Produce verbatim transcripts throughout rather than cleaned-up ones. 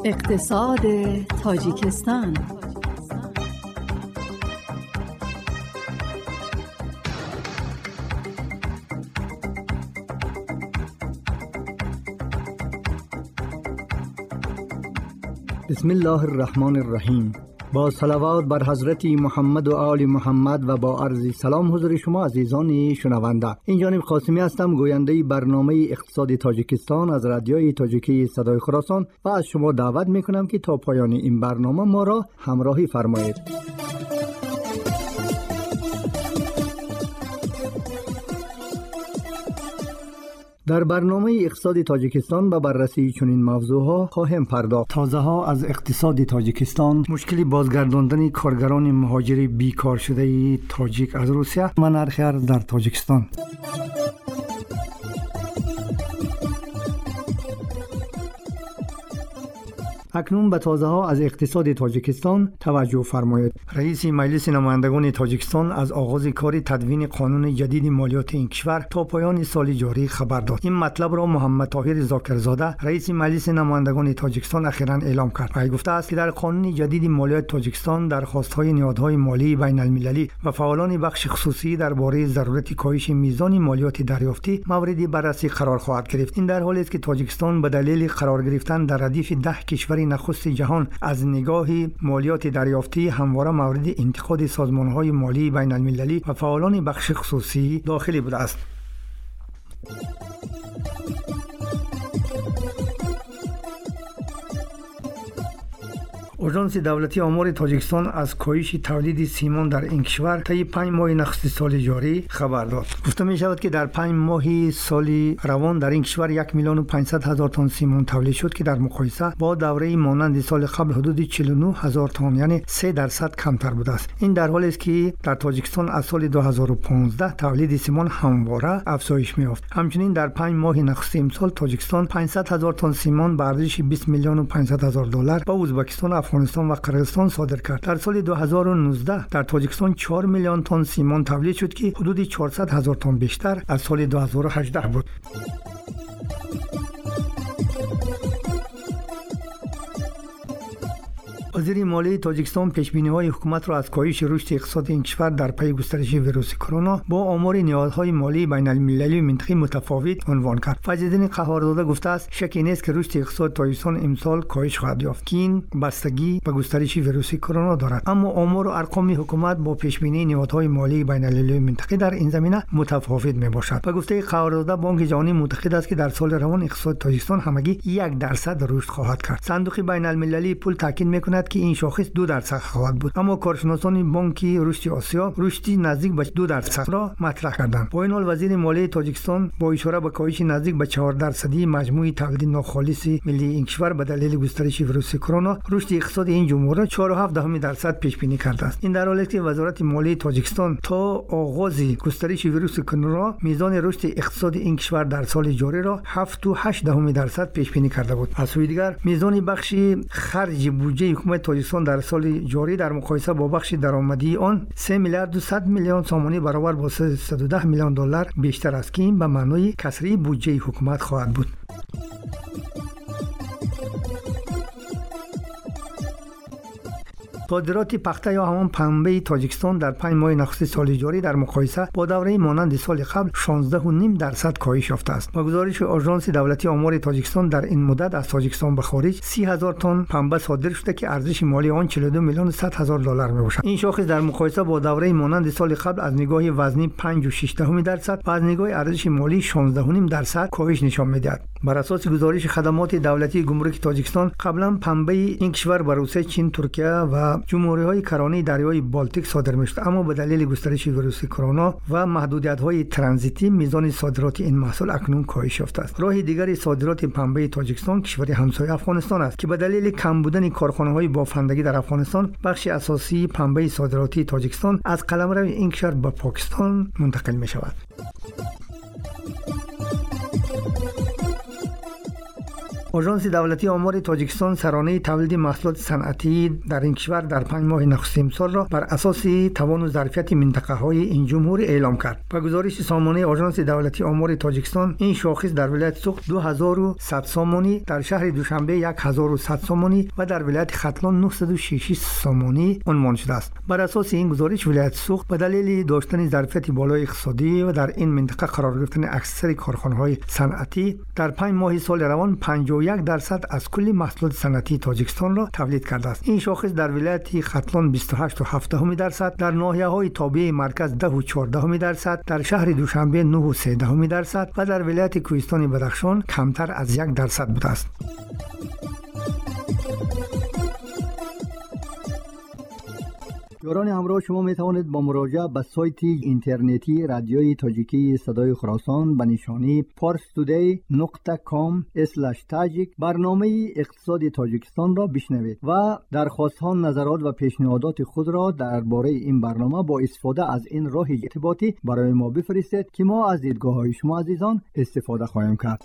اقتصاد تاجیکستان. بسم الله الرحمن الرحیم. با صلوات بر حضرت محمد و آل محمد و با عرض سلام حضور شما عزیزان شنونده. این جانب قاسمی هستم، گوینده برنامه اقتصاد تاجیکستان از رادیوی تاجیکی صدای خراسان و از شما دعوت میکنم که تا پایان این برنامه ما را همراهی فرمایید. در برنامه اقتصاد تاجیکستان به بررسی چنین موضوعها خواهیم پرداخت. تازه ها از اقتصاد تاجیکستان، مشکل بازگرداندن کارگران مهاجر بیکار شده تاجیک از روسیه و نرخ ارز در تاجیکستان. اکنون به تازه ها از اقتصاد تاجیکستان توجه فرمایید. رئیس مجلس نمایندگان تاجیکستان از آغاز کار تدوین قانون جدید مالیات این کشور تا پایان سال جاری خبر داد. این مطلب را محمد طاهر زاکرزاده رئیس مجلس نمایندگان تاجیکستان اخیراً اعلام کرد. او گفته است که در قانون جدید مالیات تاجیکستان درخواست‌های نهادهای مالی بین المللی و فعالان بخش خصوصی درباره ضرورت کاهش میزان مالیات دریافتی مورد بررسی قرار خواهد گرفت. این در حالی است که تاجیکستان به دلیل قرار گرفتن در ردیف ده کشور نخست جهان از نگاه مالیات دریافتی همواره مورد انتقاد سازمان‌های مالی بین المللی و فعالان بخش خصوصی داخلی بوده است. اژانس دولتی آمار تاجیکستان از کاهش تولید سیمان در این کشور طی پنج ماه نخست سال جاری خبر داد. گفته می شود که در پنج ماه سال روان در این کشور یک میلیون و پانصد هزار تن سیمان تولید شد که در مقایسه با دوره مانند سال قبل حدود چهل و نه هزار تن یعنی سه درصد کمتر بوده است. این در حالی است که در تاجیکستان از سال دو هزار و پانزده تولید سیمان همواره افزایش می‌یافت. همچنین در پنج ماه نخست امسال تاجیکستان پانصد هزار تن سیمان به ارزش بیست میلیون و پانصد هزار دلار به ازبکستان، افغانستان و قرقیزستان صادر کرد. در سال دو هزار و نوزده در تاجیکستان چهار میلیون تن سیمان تولید شد که حدود چهارصد هزار تن بیشتر از سال دو هزار و هجده بود. وزیر مالی تاجیکستان پیش‌بینی‌های حکومت را از کاهش رشد اقتصاد این کشور در پی گسترش ویروس کرونا با آمار نیازهای مالی بین المللی و منطقه‌ای متفاوت عنوان کرد. فضل‌الدین قهارداده گفته است شکی نیست که رشد اقتصاد تاجیکستان امسال کاهش خواهد یافت که این بستگی به گسترش ویروس کرونا دارد، اما آمار و ارقام حکومت با پیش‌بینی نیازهای مالی بین المللی و منطقه‌ای در این زمینه متفاوت میباشد. به گفته قهارداده بانک جهانی معتقد است که در سال روان اقتصاد تاجیکستان همگی یک درصد رشد خواهد کرد. صندوق بین المللی پول تاکید می‌کند که این شاخص دو درصد خواهد بود، اما کارشناسان بانک رشد آسیا رشدی نزدیک به دو درصد را مطرح کردند. با این حال وزیر مالی تاجیکستان با اشاره به کاهش نزدیک به چهار درصدی مجموع تولید ناخالص ملی این کشور به دلیل گسترش ویروس کرونا رشد اقتصاد این جمهوری چهار و هفت دهم درصد پیش بینی کرده است. این در حالی است که وزارت مالی تاجیکستان تا آغاز گسترش ویروس کرونا میزان رشد اقتصاد این کشور در سال جاری را هفت و هشت دهم درصد پیش بینی کرده بود. از سوی دیگر میزان بخش خرج بودجه حکومت تاجیکستان در سال جاری در مقایسه با بخش درآمدی آن سه میلیارد و صد میلیون سامانی برابر با سیصد و ده میلیون دلار بیشتر است که این به معنای کسری بودجه حکومت خواهد بود. صادرات پخته یا همان پنبه تاجیکستان در پنج ماه نخست سال جاری در مقایسه با دوره مانند سال قبل شانزده و نیم درصد کاهش یافته است. با گزارش آژانس دولتی آمار تاجیکستان در این مدت از تاجیکستان به خارج سی هزار تن پنبه صادر شده که ارزش مالی آن چهل و دو میلیون و صد هزار دلار میباشد. این شاخص در مقایسه با دوره مانند سال قبل از نگاه وزنی پنج و شش دهم درصد و از نگاه ارزش مالی شانزده و نیم درصد کاهش نشان میدهد. بر اساس گزارش خدمات دولتی گمرک تاجیکستان قبلا پنبه این کشور به روسیه، چین، ترکیه و جمهوری‌های کرانه دریای بالتیک صادر می‌شد، اما به دلیل گسترش ویروس کرونا و محدودیت‌های ترانزیتی میزان صادرات این محصول اکنون کاهش یافته است. راه دیگری صادرات پنبه تاجیکستان کشور همسایه افغانستان است که به دلیل کم بودن کارخانه‌های بافندگی در افغانستان بخش اساسی پنبه صادراتی تاجیکستان از قلمرو این کشور به پاکستان منتقل می‌شود. آژانس دولتی آمار تاجیکستان سرانه تولید محصولات صنعتی در این کشور در پنج ماه نخستین سال را بر اساس توان و ظرفیت منطقه‌های این جمهوری اعلام کرد. با گزارش سامانه آژانس دولتی آمار تاجیکستان، این شاخص در ولایت سوخت دو هزار و صد سامانی، در شهر دوشنبه یک هزار و صد سامانی و در ولایت ختلان نهصد و شش سامانی عنوان شده است. بر اساس این گزارش، ولایت سوخت به دلیل داشتن ظرفیت بالای اقتصادی و در این منطقه قرار گرفتن اکثر کارخانه‌های صنعتی، در پنج ماه سال روان پنجاه و یک درصد از کل محصولات صنعتی تاجیکستان را تولید کرده است. این شاخص در ولایت ختلان بیست و هشت و هفت دهم درصد، در ناحیه‌های تابع مرکز ده و چهارده درصد، در شهر دوشنبه نه و سه دهم درصد و در ولایت کوهستان بدخشان کمتر از یک درصد بوده است. یاران همراه، شما می توانید با مراجعه به سایت اینترنتی رادیوی تاجیکی صدای خراسان به نشانی پارس تودی نقطه کام اسلش تاجیک برنامه اقتصاد تاجیکستان را بشنوید و درخواست‌ها، نظرات و پیشنهادات خود را درباره این برنامه با استفاده از این راه ارتباطی برای ما بفرستید که ما از دیدگاه‌های شما عزیزان استفاده خواهیم کرد.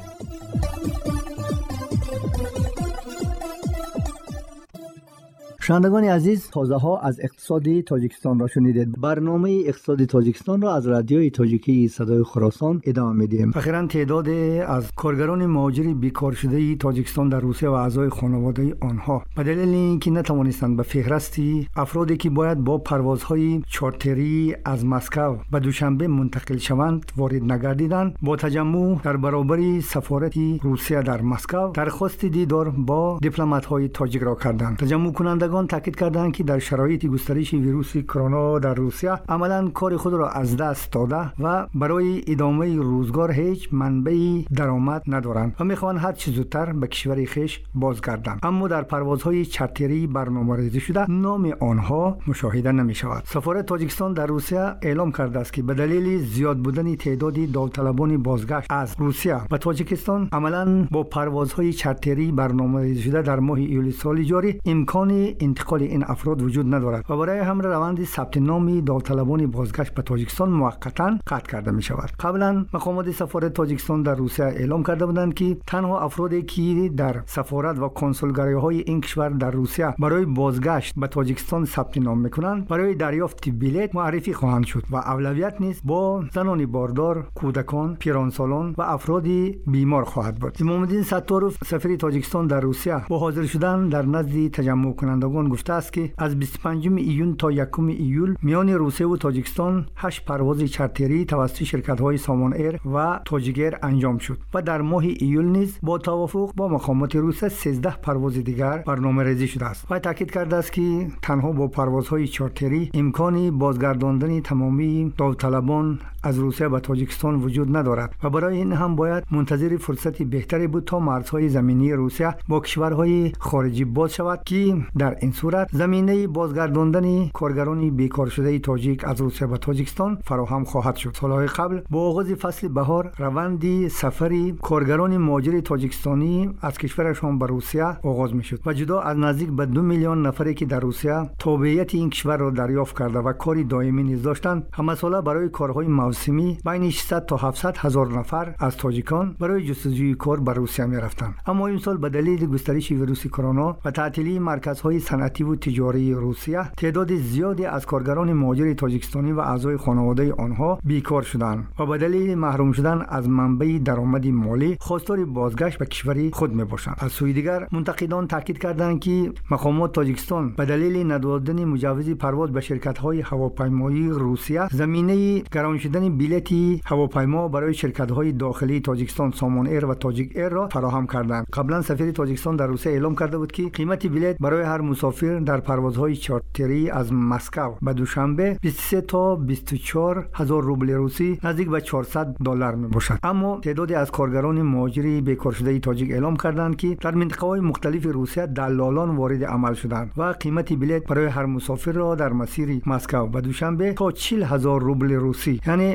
شنوندگان عزیز، تازه ها از اقتصاد تاجیکستان را شنیدید. برنامه اقتصاد تاجیکستان را از رادیوی تاجیکی صدای خراسان ادامه میدیم. اخیراً تعداد از کارگران مهاجر بیکار شده تاجیکستان در روسیه و اعضای خانواده آنها به دلیل اینکه نتوانستند به فهرست افرادی که باید با پروازهای چارتری از مسکو به دوشنبه منتقل شوند وارد نگردیدند، با تجمع در برابر سفارت روسیه در مسکو درخواست دیدار با دیپلمات‌های تاجیک را کردند. تجمع کنندگان تاکید کردند که در شرایط گسترش ویروس کرونا در روسیه عملاً کار خود را از دست داده و برای ادامه روزگار هیچ منبع درآمد ندارند و میخواهند هر چه زودتر به کشور خویش بازگردند. اما در پروازهای چارتری برنامه‌ریزی شده نام آنها مشاهده نمی‌شود. سفارت تاجیکستان در روسیه اعلام کرده است که به دلیل زیاد بودن تعداد داوطلبان بازگشت از روسیه و تاجیکستان، عملاً با پروازهای چارتری برنامه‌ریزی شده در ماه ایول سال جاری امکان انتقال این افراد وجود ندارد و برای همراه روند ثبت نام داوطلبان بازگشت به تاجیکستان موقتا قطع کرده می شود. قبلا مقامات سفارت تاجیکستان در روسیه اعلام کرده بودند که تنها افرادی که در سفارت و کنسولگری‌های این کشور در روسیه برای بازگشت به تاجیکستان ثبت نام می‌کنند برای دریافت بلیط معرفی خواهند شد و اولویت نیز با زنان باردار، کودکان، پیرانسالان و افراد بیمار خواهد بود. امام‌الدین ستاروف، سفیر تاجیکستان در روسیه، با حاضر شدن در نزد تجمع کنندگان گفته است که از بیست و پنجم ایون تا یکم ایول میان روسیه و تاجیکستان هشت پرواز چارتری توسط شرکت‌های سامان ایر و تاجیک انجام شد و در ماه ایول نیز با توافق با مقامات روسیه سیزده پرواز دیگر برنامه‌ریزی شده است و تاکید کرده است که تنها با پروازهای چارتری امکان بازگرداندن تمامی داوطلبان از روسیه به تاجیکستان وجود ندارد و برای این هم باید منتظر فرصتی بهتری بود تا مرزهای زمینی روسیه با کشورهای خارجی باز شود که در این صورت زمینه بازگرداندن کارگران بیکار شده تاجیک از روسیه به تاجیکستان فراهم خواهد شد. سالهای قبل با آغاز فصل بهار روند سفر کارگران مهاجر تاجیکستانی از کشورشان به روسیه آغاز میشد و جدا از نزدیک به دو میلیون نفری که در روسیه تابعیت این کشور را دریافت کرده و کاری دائمی نیز داشتند، همه ساله برای کارهای موسمی بین ششصد تا هفتصد هزار نفر از تاجیکان برای جستجوی کار به روسیه میرفتند. اما این سال به دلیل گسترش ویروس کرونا و تعطیلی مرکزهای صنعتی و تجاری روسیه، تعداد زیادی از کارگران مهاجر تاجیکستانی و اعضای خانواده آنها بیکار شدند و به دلیل محروم شدن از منبع درآمد مالی خواستار بازگشت به کشور خود میباشند. از سوی دیگر منتقدان تاکید کردند که مقامات تاجیکستان به دلیل ندادن مجوز پرواز به شرکت‌های هواپیمایی روسیه زمینه گران شدن بلیط هواپیما برای شرکت‌های داخلی تاجیکستان سامان ایر و تاجیک ایر را فراهم کردند. قبلا سفیر تاجیکستان در روسیه اعلام کرده بود که قیمت بلیط برای هر مسافر در پروازهای چارتری از مسکو به دوشنبه بیست و سه تا بیست و چهار هزار روبل روسی نزدیک به چهارصد دلار میباشد. اما تعدادی از کارگران مهاجری بیکار شده تاجیک اعلام کردند که در منطقه‌های مختلف روسیه دلالان وارد عمل شدند و قیمت بلیط برای هر مسافر را در مسیر مسکو به دوشنبه تا چهل هزار روبل روسی، یعنی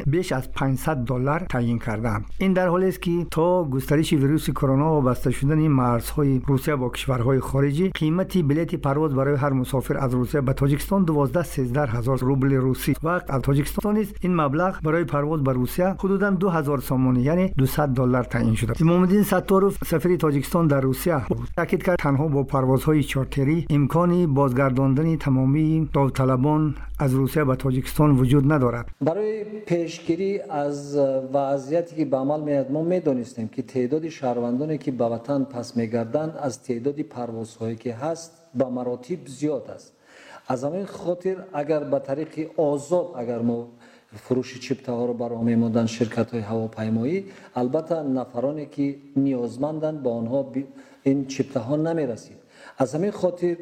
بیش از پانصد دلار تعیین کردند. این در حالی است که تا گسترش ویروس کرونا و بسته شدن مرزهای روسیه با کشورهای خارجی، قیمت بلیط پرواز برای هر مسافر از روسیه به تاجیکستان دوازده سیزده هزار روبل روسی و از تاجیکستان است این مبلغ برای پرواز به روسیه حدوداً دو هزار سومانی یعنی دویست دلار تعیین شده. امام‌الدین ستارov سفیر تاجیکستان در روسیه تاکید کرد تنها با پروازهای چارتری امکانی بازگرداندن تمامی داوطلبان از روسیه به تاجیکستان وجود ندارد. برای پیشگیری از وضعیتی که به عمل میاد ما میدونستیم که تعداد شهروندانی که به وطن پس میگردند از تعداد پروازهایی که هست به مراتب زیاد است. از همین خاطر اگر به طریق آزاد اگر ما فروش چپته ها رو برای میموندن شرکت های هواپیمایی، البته نفرانی که نیازمندند با آنها این چپته ها نمی رسید. از همین خاطر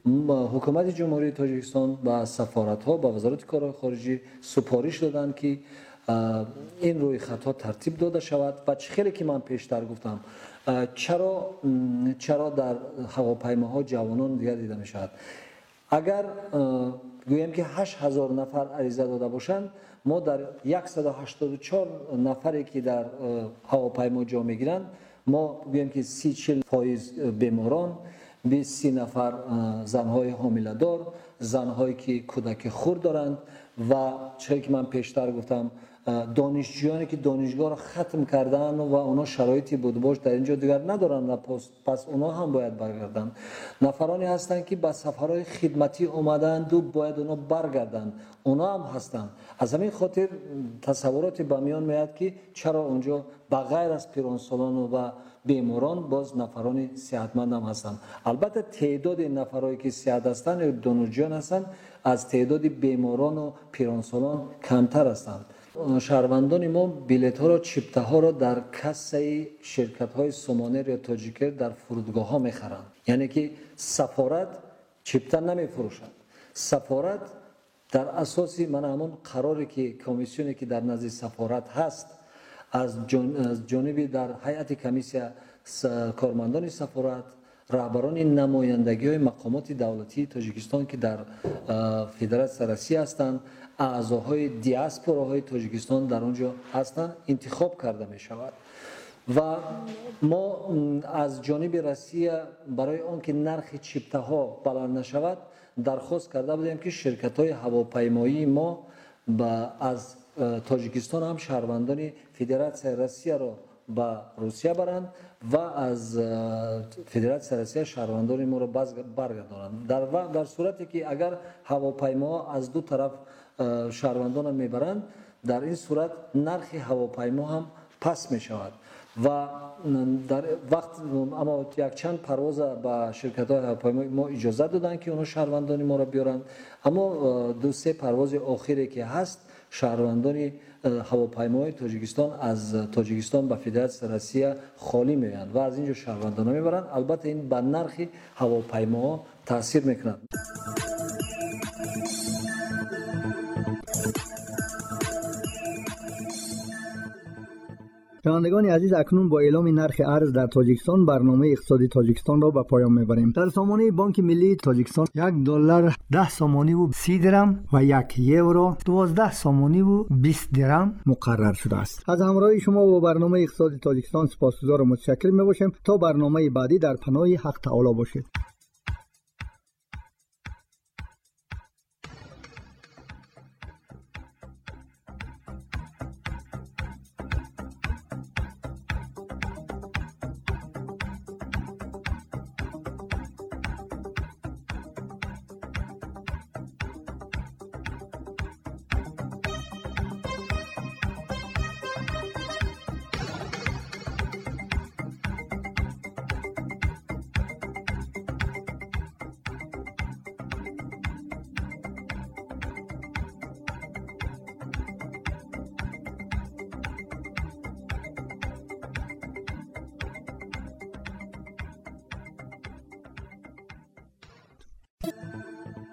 حکومت جمهوری تاجیکستان و سفارت ها با وزارت کارهای خارجی سپارش دادند که این روی خطا ترتیب داده شود و خیلی که من پیشتر گفتم چرا چرا در هواپیماها جوانان دیگر دیده می شود. اگر گویم که هشت هزار نفر عریضه داده باشند، ما در صد و هشتاد و چهار نفری که در هواپیما جا میگیرند ما گویم که سی چهل فایز بیماران، بیست سی نفر زنهای حامله دار، زنهایی که کودک خرد دارند و چه که من پیشتر گفتم دانشجویانی که دانشگاه را ختم کردن و اونا شرایطی بود باش در اینجا دیگر ندارن و پس اونا هم باید برگردن. نفرانی هستند که به سفرهای خدمتی اومدند و باید اونا برگردن، اونا هم هستند. از همین خاطر تصوراتی به میان میاد که چرا اونجا بغیر از پیرانسالان و بیماران باز نفرانی صحتمند هم هستند. البته تعداد نفرایی که صحت هستند دانشجویان هستند از تعداد بیماران و پیرانسالان کمتر هستند. شهروندان ما بلیط ها را چپته ها را در کاسه شرکت های سومانر یا تاجیکر در فرودگاه ها میخرند. یعنی که سفارت چپته نمی فروشند. سفارت در اساسی من همون قراری که کمیسیونی که در نزد سفارت هست از جانب در هیئت کمیسیون کارمندان سفارت، رهبران نمایندگی های مقامات دولتی تاجیکستان که در فدراسیون روسیه هستند، اعضاهای دیاسپوراهای تاجیکستان در اونجا هستند انتخاب کرده می شود و ما از جانب روسیه برای آنکه نرخ چپته ها بلند نشود درخواست کرده بودیم که شرکت های هواپیمایی ما با از تاجیکستان هم شهروندان فدراسیون روسیه را به روسیه برند و از فدراسیون روسیه شهروندان ما را برگردانند. در در صورتی که اگر هواپیما از دو طرف شهروندان میبرند، در این صورت نرخ هواپیما هم پس می شود و در وقت اما یک چند پرواز با شرکت های هواپیمایی ما اجازه دادن که اونا شهروندان ما را بیارند، اما دو سه پرواز آخری که هست شهروندان هواپیمای تاجیکستان از تاجیکستان به فدراسیون روسیه خالی می‌آیند و از اینجا شهروندان میبرند. البته این بر نرخ هواپیما تاثیر میکند. شنوندگان عزیز، اکنون با اعلام نرخ ارز در تاجیکستان برنامه اقتصادی تاجیکستان را به پایان میبریم. در سامانه بانک ملی تاجیکستان یک دلار ده سامانی و سی درم و یک یورو دوازده سامانی و بیست درم مقرر شده است. از همراهی شما با برنامه اقتصادی تاجیکستان سپاسگزار و متشکر میباشیم. تا برنامه بعدی در پناه حق تعالی باشید.